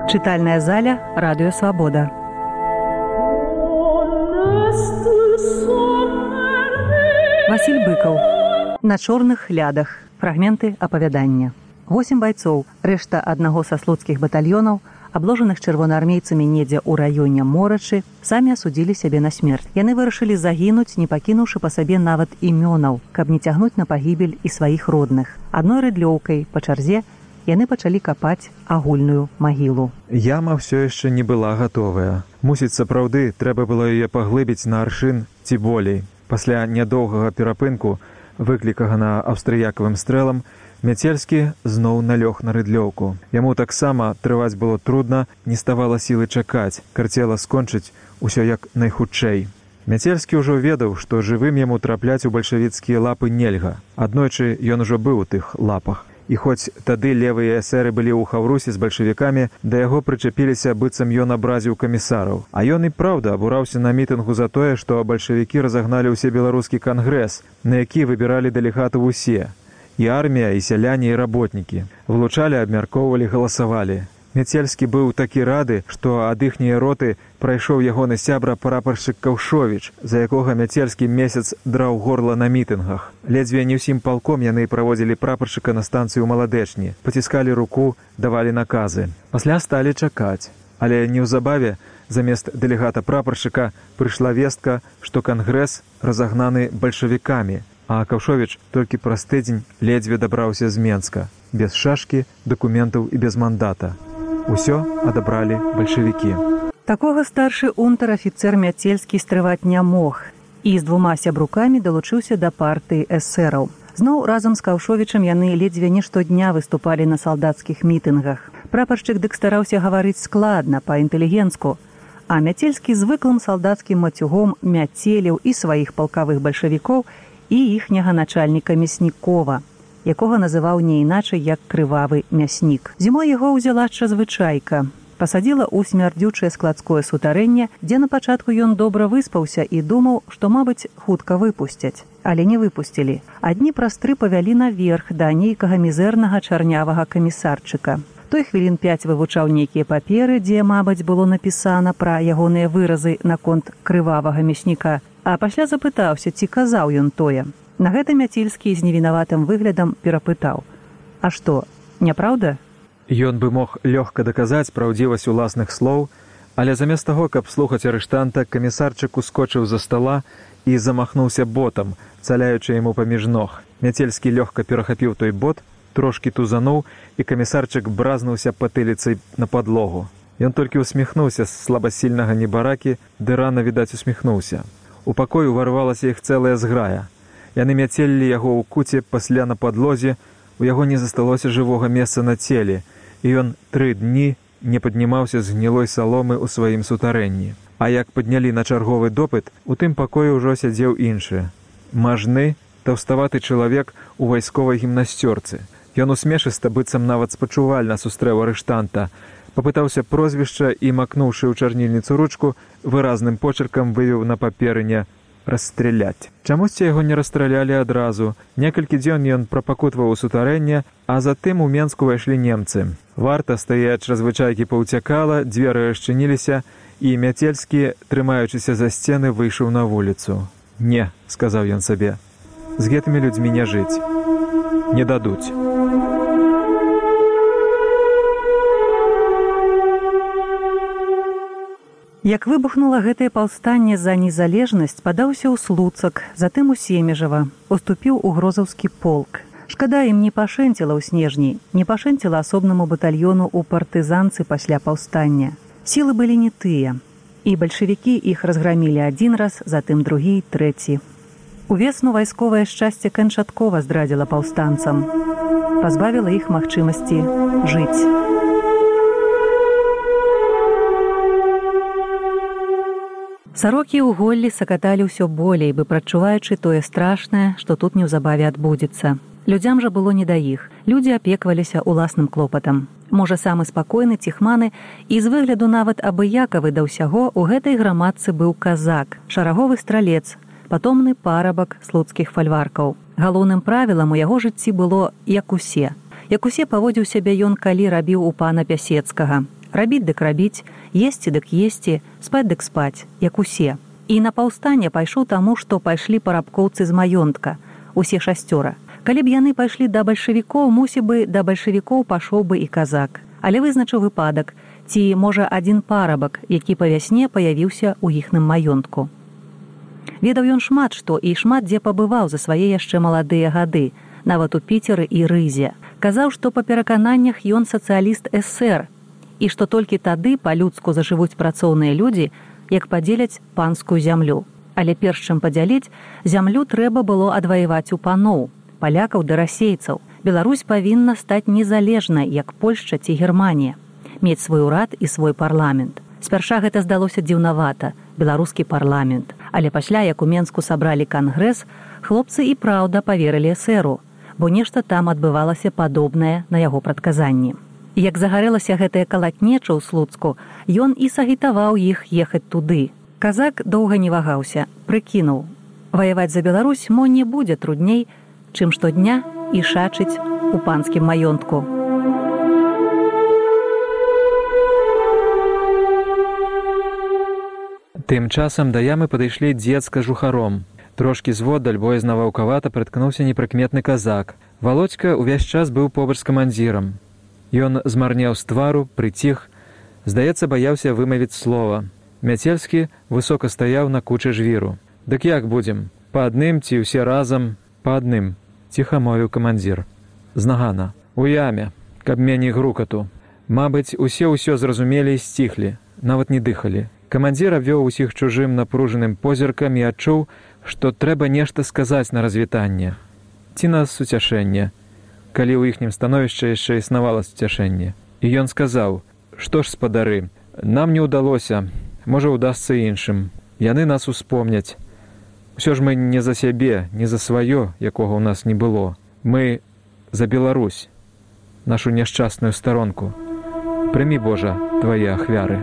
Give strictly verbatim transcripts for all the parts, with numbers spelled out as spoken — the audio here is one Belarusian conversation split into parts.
Чытальная заля Радыё Свабода. Васіль Быкаў. На чорных лядах. Фрагменты апавядання. Восем байцоў, рэшта аднаго са слуцкіх батальёнаў, абложаных чырвонаармейцамі недзе ў раёне Морачы, самі асудзілі сябе на смерць. Яны вырашылі загінуць, не пакінуўшы па сабе нават імёнаў, каб не цягнуць на пагібель і сваіх родных. Адной рыдлёўкай па чарзе яны пачалі капаць агульную магілу. Яма ўсё яшчэ не была гатовая. Мусіць, сапраўды, трэба было яе паглыбіць на аршын ці болей. Пасля нядоўгага перапынку, выклікагана аўстрыякавым стрэлам, Мяцельскі зноў налёг на рыдлёўку. Яму таксама трываць было трудна, не ставала сілы чакаць, карцела скончыць усё як найхутчэй. Мяцельскі ўжо ведаў, што жывым яму трапляць у бальшавіцкія лапы нельга. Аднойчы ён ужо быў у тых лапах. І хоць тады левыя эсэры былі ў хаўрусе з бальшавікамі, да яго прычапіліся, быццам ён абразіў камісараў. А ён і праўда абураўся на мітынгу за тое, што бальшавікі разагналі ўсе беларускі кангрэс, на які выбіралі дэлегатаў усе. І армія, і сяляне, і работнікі. Влучалі, абмяркоўвалі, галасавалі. Мяцельскі быў такі рады, што ад іхняе роты прайшоў ягоны сябра прапаршчык Каўшовіч, за якога Мяцельскі месяц драў горла на мітынгах. Ледзьве не ўсім палком яны праводзілі прапаршчыка на станцыю Маладэчні, паціскалі руку, давалі наказы. Пасля сталі чакаць. Але неўзабаве замест дэлегата прапаршчыка прыйшла вестка, што кангрэс разагнаны бальшавікамі, а Каўшовіч толькі праз тыдзень ледзьве дабраўся з Менска, без шашкі, дакументаў і без мандата. Усё адабралі бальшавікі. Такога старшы унтэр-афіцэр Мяцельскі стрываць не мог і з двума сябрукамі далучыўся да партыі эсэраў. Зноў разам з Каўшовічам яны ледзьве не штодня выступалі на салдацкіх мітынгах. Прапаршчык дык стараўся гаварыць складна, па-інтэлігенцку, а Мяцельскі звыклым салдацкім мацюгом мяцеліў і сваіх палкавых бальшавікоў, і іхняга начальніка Мяснікова, якога называў не іначай, як крывавы мяснік. Зімой яго ўзяла чазвычайка. Пасадзіла ў смярдзючае складское сутарэнне, дзе на пачатку ён добра выспаўся і думаў, што, мабыць, хутка выпусцяць. Але не выпусцілі. Адні праз тры павялі наверх да нейкага мізэрнага чарнявага камісарчыка. Той хвілін пяць вывучаў нейкія паперы, дзе, мабыць, было напісана пра ягоныя выразы наконт крывавага мясніка, а пасля запытаўся, ці казаў ён тое. На гэта Мяцельскі з невінаватым выглядам перапытаў: «А што, няпраўда?» Ён бы мог лёгка даказаць праўдзівасць уласных слоў, але замест таго, каб слухаць арыштанта, камісарчык ускочыў за стала і замахнуўся ботам, цаляючы яму паміж ног. Мяцельскі лёгка перахапіў той бот, трошкі тузануў, і камісарчык бразнуўся патыліцай на падлогу. Ён толькі усміхнуўся з слабасільнага небаракі, ды рана, відаць, усміхнуўся. У пакой уварвалася іх цэлая зграя. Яны мяцелілі яго ў куце, пасля на падлозе, у яго не засталося жывога месца на целе, і ён тры дні не паднімаўся з гнілой саломы ў сваім сутарэнні. А як паднялі на чарговы допыт, у тым пакоі ўжо сядзеў іншы. Мажны, таўставаты чалавек у вайсковай гімнасцёрцы. Ён усмешыста, быццам нават спачувальна сустрэў арыштанта, папытаўся прозвішча і, макнуўшы ў чарнільніцу ручку, выразным почеркам вывеў на паперыне «расстряляць». Чамусьці яго не расстралялі адразу. Некалькі дзён ён прапакутваў у сутарэнне, а затым у Менску ўвайшлі немцы. Варта, стаяць чазвычайкі паўцякала, дзверы расчыніліся, і Мяцельскі, трымаючыся за сцены, выйшаў на вуліцу. «Не», — сказаў ён сабе, — «з гэтымі людзьмі не жыць. Не дадуць». Як выбухнула гэтае паўстанне за незалежнасць, падаўся ў Слуцак, затым у Семежава, уступіў у Грозаўскі полк. Шкада, ім не пашэнціла ў снежні, не пашэнціла асобнаму батальёну ў партызанцы пасля паўстання. Сілы былі не тыя, і бальшавікі іх разграмілі адзін раз, затым другі і трэці. Увесну вайсковае шчасце канчаткова здрадзіла паўстанцам, пазбавіла іх магчымасці жыць. Сарокі ў голлі сакаталі ўсё болей, бы прачуваючы тое страшнае, што тут неўзабаве адбудзецца. Людзям жа было не да іх. Людзі апекваліся ўласным клопатам. Можа, самы спакойны, ціхманы і з выгляду нават абыякавы да ўсяго у гэтай грамадцы быў казак, шараговы стралец, патомны парабак слуцкіх фальваркаў. Галоўным правілам у яго жыцці было як усе. Як усе паводзіў сябе ён, калі рабіў у пана Пясецкага. Рабіць дык рабіць, есці дык есці, спаць дык спаць, як усе. І на паўстанне пайшоў таму, што пайшлі парабкоўцы з маёнтка, усе шасцёра. Калі б яны пайшлі да бальшавікоў, мусі бы, да бальшавікоў пашоў бы і казак. Але вызначыў выпадак, ці, можа, адзін парабак, які па вясне паявіўся ў іхным маёнтку. Ведаў ён шмат што і шмат дзе пабываў за свае яшчэ маладыя гады, нават у Піцеры і Рызе. Казаў, што па перакананнях ён сацыяліст эс эс эр, і што толькі тады па-людску зажывуць працоўныя людзі, як падзеляць панскую зямлю. Але перш чым падзяліць, зямлю трэба было адваяваць у паноў, палякаў ды расейцаў. Беларусь павінна стаць незалежнай, як Польшча ці Германія, мець свой урад і свой парламент. Спярша гэта здалося дзіўнавата, беларускі парламент. Але пасля, як у Менску сабралі кангрэс, хлопцы і праўда паверылі эсэру, бо нешта там адбывалася падобнае на яго прадказанні. Як загарэлася гэтая калатнеча ў Слуцку, ён і сагітаваў іх ехаць туды. Казак доўга не вагаўся, прыкінуў. Ваяваць за Беларусь мо не будзе трудней, чым штодня і шачыць у панскім маёнтку. Тым часам да ямы падышлі дзед з кажухаром. Трошкі зводдаль боязна ваўкавата прыткнуўся непрыкметны казак. Володька ўвесь час быў побач з камандзірам. Ён змарнеў з твару, прыціх, здаецца, баяўся вымавіць слова. Мяцельскі высока стаяў на кучы жвіру. «Дык як будзем? Па адным ці ўсе разам? Па адным», – ціха мовіў камандзір. «Знагана. У яме, каб меней грукату». Мабыць, усе ўсё зразумелі і сціхлі, нават не дыхалі. Камандзір абвёў усіх чужым напружаным позіркам і адчуў, што трэба нешта сказаць на развітанне. Ці на суцяшэнне, калі ў іхнім становішчы яшчэ існавала суцяшэнне. І ён сказаў: «Што ж, спадары, нам не ўдалося, можа, удасца іншым. Яны нас успомняць. Усё ж мы не за сябе, не за сваё, якога ў нас не было. Мы за Беларусь, нашу няшчасную старонку. Прымі, Божа, твае ахвяры».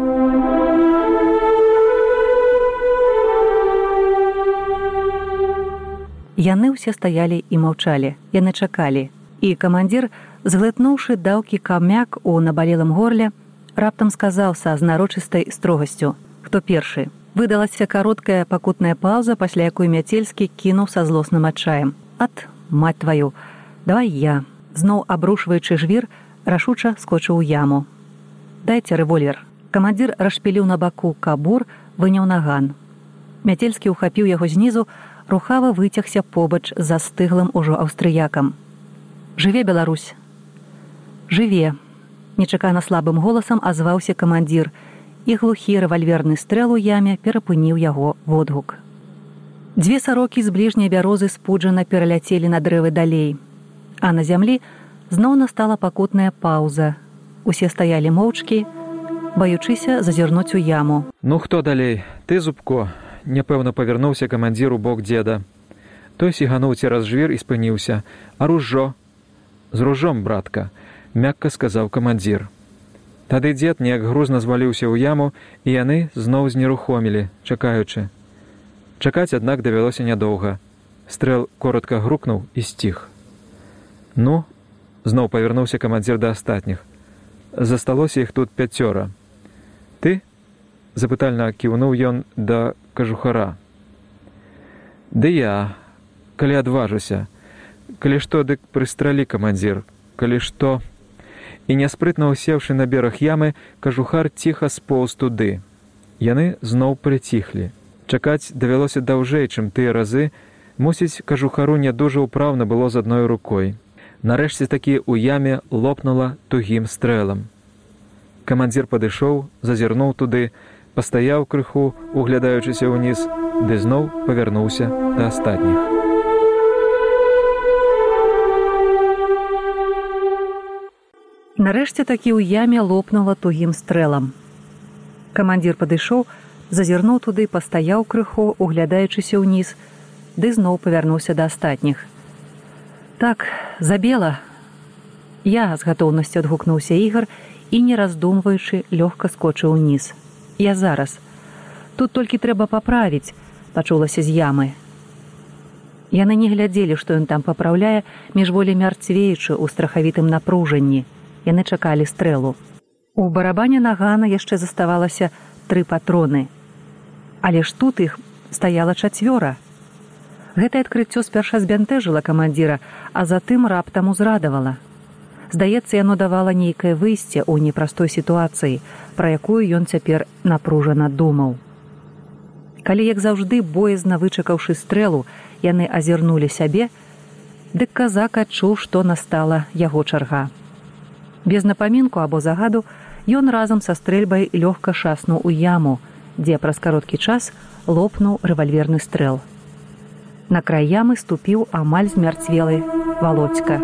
Яны ўсе стаялі і маўчалі, яны чакалі. І камандзір, зглытнуўшы даўкі камяк у набалелым горле, раптам сказаў са знарочыстай строгасцю: «Хто першы?» Выдалася кароткая пакутная паўза, пасля якой Мяцельскі кінуў са злосным адчаем: «Ат, мать тваю, давай я». Зноў абрушваючы жвір, рашуча скочыў у яму. «Дайце рэвольвер». Камандзір расшпіліў на баку кабур, выняў наган. Мяцельскі ўхапіў яго знізу, рухава выцягся побач з застыглым ужо аўстрыякам. «Жыве Беларусь!» «Жыве!» – нечакана слабым голасам азваўся камандзір, і глухі рэвальверны стрэл у яме перапыніў яго водгук. Дзве сарокі з бліжняй бярозы спуджана пераляцелі на дрэвы далей, а на зямлі зноў настала пакутная паўза. Усе стаялі моўчкі, баючыся зазірнуць у яму. «Ну хто далей? Ты, Зубко?» – няпэўна павярнуўся камандзір у бок дзеда. Той сігануў цераз жвір і спыніўся. «А ружжо?» «З ружом, братка», – мякка сказаў камандзір. Тады дзед неяк грузна зваліўся ў яму, і яны зноў знерухомілі, чакаючы. Чакаць, аднак, давялося нядоўга. Стрэл коротка грукнуў і сціх. «Ну?» – зноў павярнуўся камандзір да астатніх. «Засталося іх тут пяцёра. Ты?» – запытальна кіўнуў ён да кажухара. «Ды я, калі адважуся. Калі што, дык прыстралі, камандзір. Калі што...» І няспрытна ўсеўшы на бераг ямы, кажухар ціха споўз туды. Яны зноў прыціхлі. Чакаць давялося даўжэй, чым тыя разы. Мусіць, кажухару не дужа ўпраўна было з адной рукой. Нарэшце такі ў яме лопнула тугім стрэлам. Камандзір падышоў, зазірнуў туды, пастаяў крыху, углядаючыся ўніз, ды зноў павярнуўся да астатніх. Нарэшце такі ў яме лопнула тугім стрэлам. Камандзір падышоў, зазірнуў туды, пастаяў крыху, углядаючыся ўніз, ды зноў павярнуўся да астатніх. «Так, забела!» «Я», – з гатоўнасцю адгукнуўся Ігар і, не раздумваючы, лёгка скочыў уніз. «Я зараз. Тут толькі трэба паправіць», – пачулася з ямы. Яны не глядзелі, што ён там папраўляе, міжволі мярцвеючы ў страхавітым напружанні. Яны чакалі стрэлу. У барабане нагана яшчэ заставалася тры патроны. Але ж тут іх стаяла чацвёра. Гэтае адкрыццё спярша збянтэжыла камандзіра, а затым раптам узрадавала. Здаецца, яно давала нейкае выйсце ў непростой сітуацыі, пра якую ён цяпер напружана думаў. Калі, як заўжды, боязна вычакаўшы стрэлу, яны азірнулі сябе, дык казак адчуў, што настала яго чарга. Без напамінку або загаду ён разам са стрэльбай лёгка шаснуў у яму, дзе праз кароткі час лопнуў рэвальверны стрэл. На край ямы ступіў амаль змярцвелы Володька.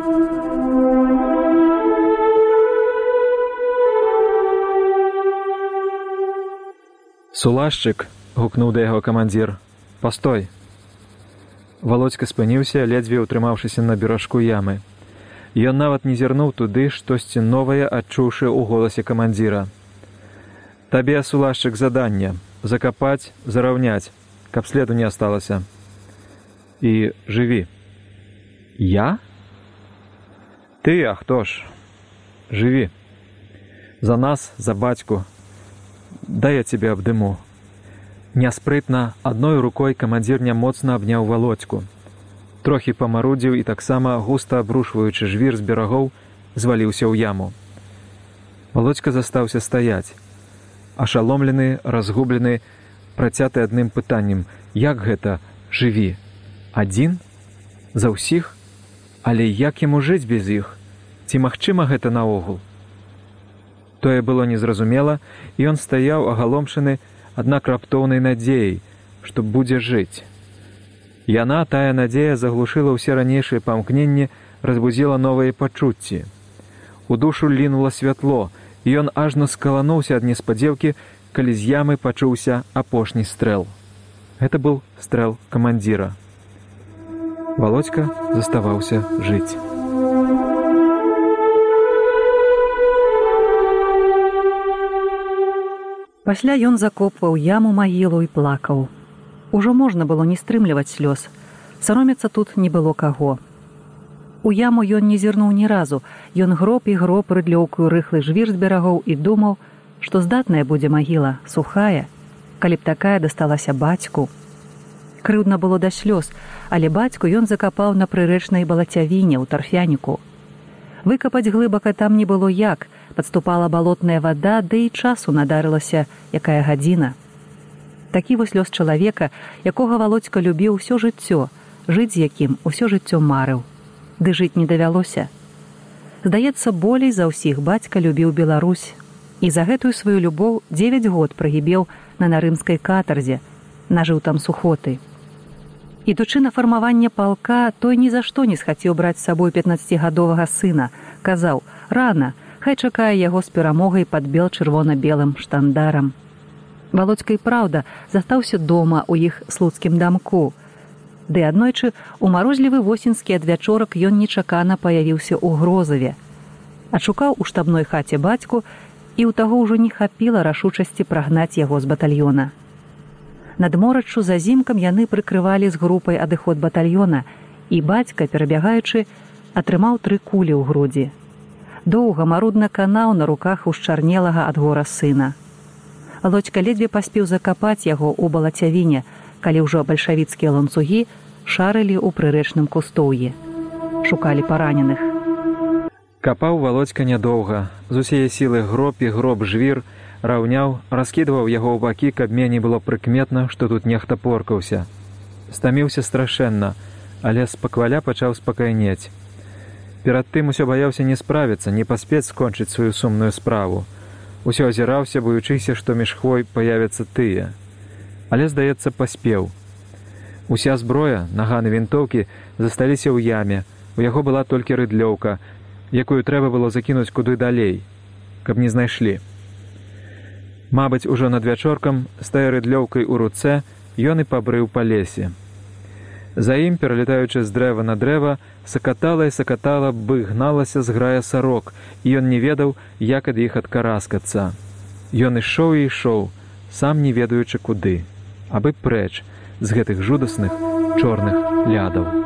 «Сулашчык!» — гукнуў да яго камандзір. «Пастой!» Володька спыніўся, ледзьве ўтрымаўшыся на беражку ямы. Ён нават не зірнуў туды, штосьці новае адчуўшы ў голасе камандзіра. «Табе, Сулашчык, заданне — закапаць, зараўняць, каб следу не асталася. І жыві». «Я?» «Ты, а хто ж? Жыві. За нас, за бацьку. Дай я цябе абдыму». Няспрытна, адной рукой камандзір нямоцна абняў Володьку. Трохі памарудзіў і таксама, густа абрушваючы жвір з берагоў, зваліўся ў яму. Володька застаўся стаяць. Ашаломлены, разгублены, працяты адным пытаннем: як гэта «жыві»? Адзін? За ўсіх? Але як яму жыць без іх? Ці магчыма гэта наогул? Тое было незразумела, і ён стаяў агаломшаны, аднак раптоўнай надзеяй, што будзе жыць. Яна, тая надзея, заглушыла ўсе ранейшыя памкненні, разбудзіла новыя пачуцці. У душу лінула святло, і ён ажно скалануўся ад неспадзеўкі, калі з ямы пачуўся апошні стрэл. Гэта быў стрэл камандзіра. Володька заставаўся жыць. Пасля ён закопваў яму магілу і плакаў. Ужо можна было не стрымліваць слёз. Саромецца тут не было каго. У яму ён не зірнуў ні разу. Ён гроб і гроб рыдлёўкаю рыхлы жвір з берагоў і думаў, што здатная будзе магіла, сухая, калі б такая дасталася бацьку. Крыўдна было да слёз, але бацьку ён закапаў на прырэчнай балацявіне ў тарфяніку. Выкапаць глыбака там не было як, падступала балотная вада, да і часу надарылася, якая гадзіна. Такі вось лёс чалавека, якога Володька любіў усё жыццё, жыць з якім усё жыццё марыў. Ды жыць не давялося. Здаецца, болей за ўсіх бацька любіў Беларусь, і за гэтую сваю любоў дзевяць год прагібеў на нарымскай катарзе, нажыў там сухоты. Ідучы на фармаванне палка, той ні за што не схацеў браць з сабой пятнаццацігадовага сына. Казаў: рана, хай чакае яго з перамогай пад бел-чырвона-белым штандарам. Володька і праўда застаўся дома ў іх слуцкім дамку. Ды аднойчы у марозлівы восеньскі адвячорак ён нечакана паявіўся ў Грозаве. Адшукаў у штабной хаце бацьку, і ў таго ўжо не хапіла рашучасці прагнаць яго з батальёна. Над мораччу за зімкам яны прыкрывалі з групай адыход батальёна, і бацька, перабягаючы, атрымаў тры кулі ў грудзі. Доўга марудна канаў на руках ушчарнелага ад гора сына. Володька ледзьве паспеў закапаць яго ў балацявіне, калі ўжо бальшавіцкія ланцугі шарылі ў прырэчным кустоўі. Шукалі параненых. Капаў Володька нядоўга. З усяе сілы гроб і гроб жвір раўняў, раскідваў яго ў бакі, каб меней было прыкметна, што тут нехта поркаўся. Стаміўся страшэнна, але спакваля пачаў спакайнець. Перад тым усё баяўся не справіцца, не паспець скончыць сваю сумную справу. Усё азіраўся, боючыся, што між хвой паявяцца тыя. Але, здаецца, паспеў. Уся зброя, наганы вінтоўкі, засталіся ў яме. У яго была толькі рыдлёўка, якую трэба было закінуць куды далей, каб не знайшлі. Мабыць, ужо над вячоркам, з тая рыдлёўкай у руцэ, ён і пабрыў па лесе. За ім, пералетаючы з дрэва на дрэва, сакатала і сакатала, бы гналася зграя сарок, і ён не ведаў, як ад іх адкараскацца. Ён ішоў і ішоў, сам не ведаючы куды, абы прэч з гэтых жудасных чорных лядаў.